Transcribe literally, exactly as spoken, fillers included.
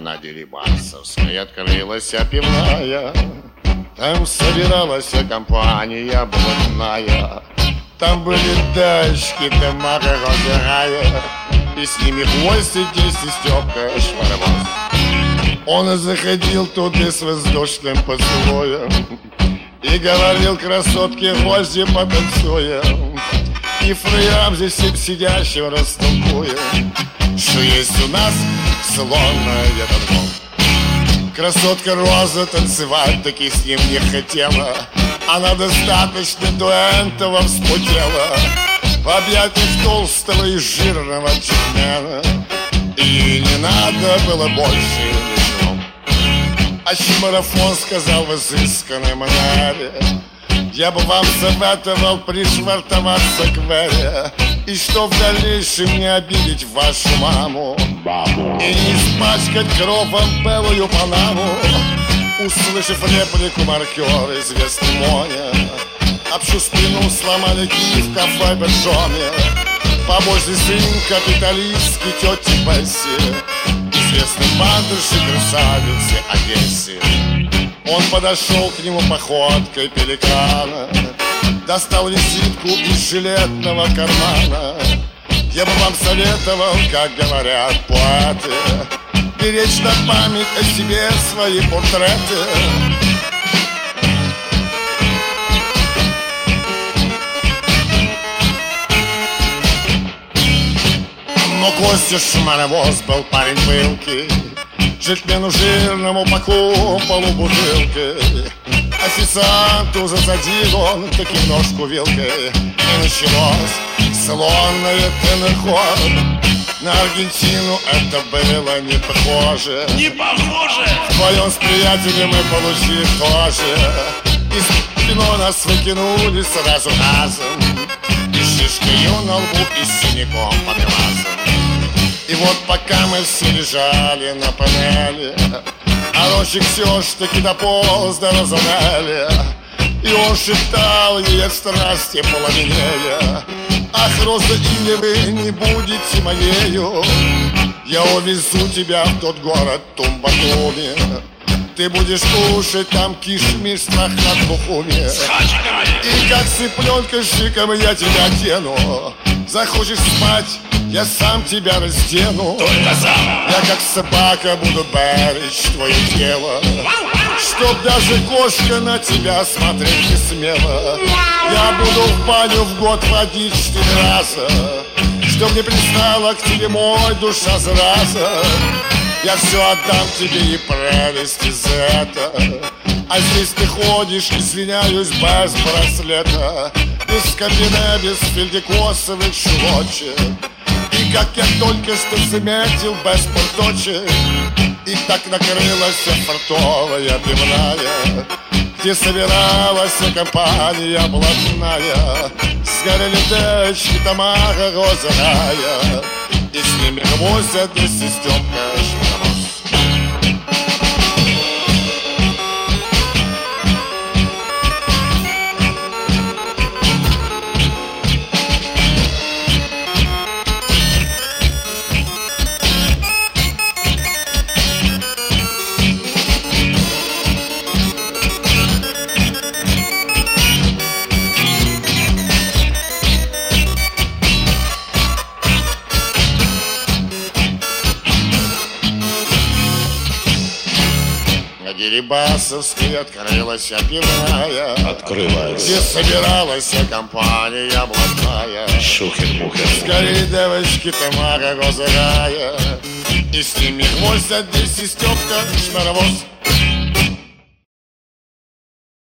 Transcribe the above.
На Дерибасовской открылась пивная, там собиралась компания блатная. Там были дачки, Тамара Розарая, и с ними хвостики Степка Шваровоз. Он заходил туда с воздушным поцелуем и говорил красотке гвозди потанцуем, и фраям здесь сидящим растолкуем, что есть у нас слонная танцпол. Красотка Роза танцевать таки с ним не хотела, она достаточно до этого вспотела в объятиях толстого и жирного джентльмена, и ей не надо было больше ничего. А Чемарафон сказал в изысканной манере: я бы вам советовал пришвартоваться к Вере, и чтоб в дальнейшем не обидеть вашу маму и не испачкать кровом белую панаму. Услышав реплику маркер известный Моня, общу спину сломали в кафе Бержоне. Побожный сын капиталистки тети Бесси, известный бандерши красавицы Одессы. Он подошел к нему походкой пеликана, достал визитку из жилетного кармана. Я бы вам советовал, как говорят поэты, беречь на память о себе свои портреты. Но Костя Шмаровоз был парень пылкий, джентльмену жирному по полубутылки. Официанту засадил он таки ножку вилкой, и началось слонное теноход. На Аргентину это было не похоже. Не похоже! Вдвоем с приятелем мы получили тоже. Из кино нас выкинули сразу разом, и шишкою на лбу, и синяком под глазом. И вот пока мы все лежали на панели, а Рощик все ж таки дополз до Розанелли, и он шептал ей от страсти половинея: ах, Роза, или вы не будете моею, я увезу тебя в тот город Тумбатуми. Ты будешь кушать там кишмиш с трахат-бухуми, и как цыпленка шиком я тебя одену. Захочешь спать, я сам тебя раздену. Я как собака буду беречь твое тело, чтоб даже кошка на тебя смотреть не смела. Я буду в баню в год водить четыре раза, чтоб не пристала к тебе мой душа зараза. Я все отдам тебе и прелести за это, а здесь ты ходишь, извиняюсь, без браслета, без кабина, без фельдекосовых шелочек. И как я только что заметил, без порточек. И так накрылась фартовая пивная, где собиралась компания блатная. Сгорели дачки Тамара Розарая, и с ними гвоздят и Степка Шваровоз. На Дерибасовской открылась пивная, Открылась. где собиралась компания блатная. Шухер-мухер. Скорее девочки Тамара Розарая, и с ними гвоздь здесь и Степка Шмаровоз.